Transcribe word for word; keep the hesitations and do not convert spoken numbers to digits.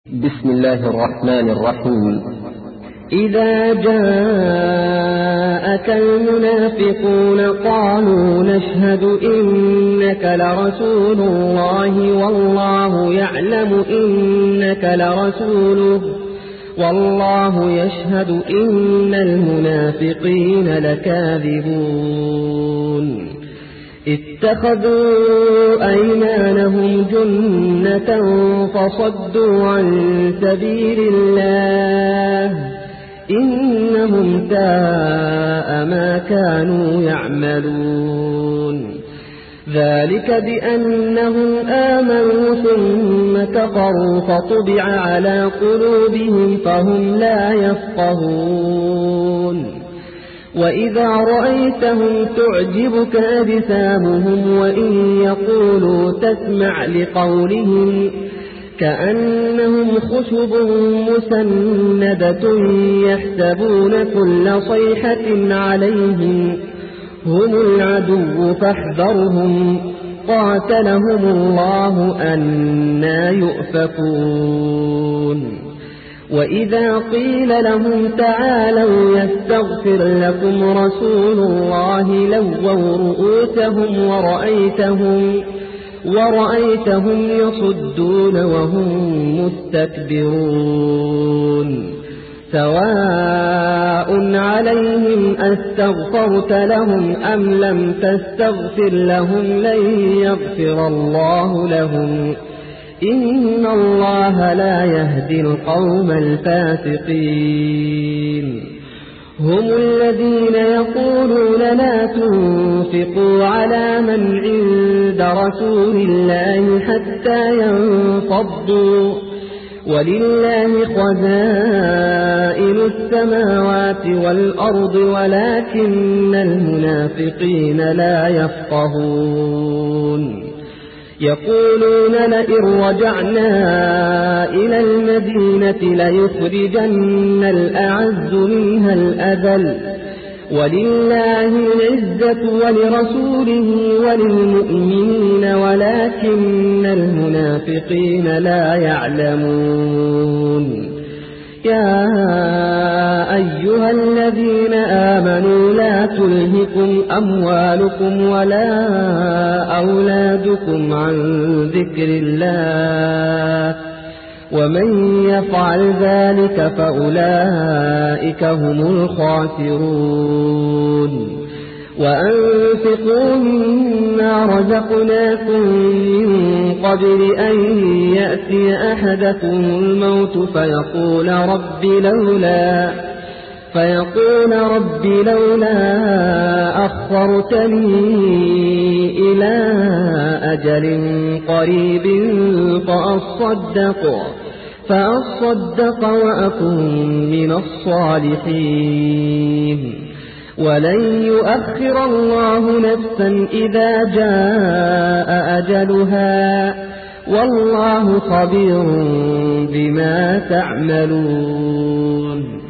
بسم الله الرحمن الرحيم. إذا جاءك المنافقون قالوا نشهد إنك لرسول الله والله يعلم إنك لرسوله والله يشهد إن المنافقين لكاذبون اتخذوا أيمانهم جنة فصدوا عن سبيل الله إنهم ساء ما كانوا يعملون ذلك بأنهم آمنوا ثم كفروا فطبع على قلوبهم فهم لا يفقهون وإذا رأيتهم تعجبك أجسامهم وإن يقولوا تسمع لقولهم كأنهم خشب مسندة يحسبون كل صيحة عليهم هم العدو فاحذرهم قاتلهم الله أنى يؤفكون وإذا قيل لهم تعالوا يستغفر لكم رسول الله لووا رؤوسهم ورأيتهم, ورأيتهم يصدون وهم مستكبرون سواء عليهم أستغفرت لهم أم لم تستغفر لهم لن يغفر الله لهم إن الله لا يهدي القوم الفاسقين هم الذين يقولون لا تنفقوا على من عند رسول الله حتى ينفضوا ولله خزائن السماوات والأرض ولكن المنافقين لا يفقهون يقولون لئن رجعنا إلى المدينة ليخرجن الأعز منها الأذل ولله العزة ولرسوله وللمؤمنين ولكن المنافقين لا يعلمون يا أيها الذين آمنوا لا تلهكم أموالكم ولا أولادكم عن ذكر الله ومن يفعل ذلك فأولئك هم الخاسرون وأنفقوا مما رزقناكم من قبل أن يأتي أحدكم الموت فيقول رب لولا فيقول رب لولا أخرتني إلى أجل قريب فأصدق فأصدق وأكن من الصالحين ولن يؤخر الله نفسا إذا جاء أجلها والله خبير بما تعملون.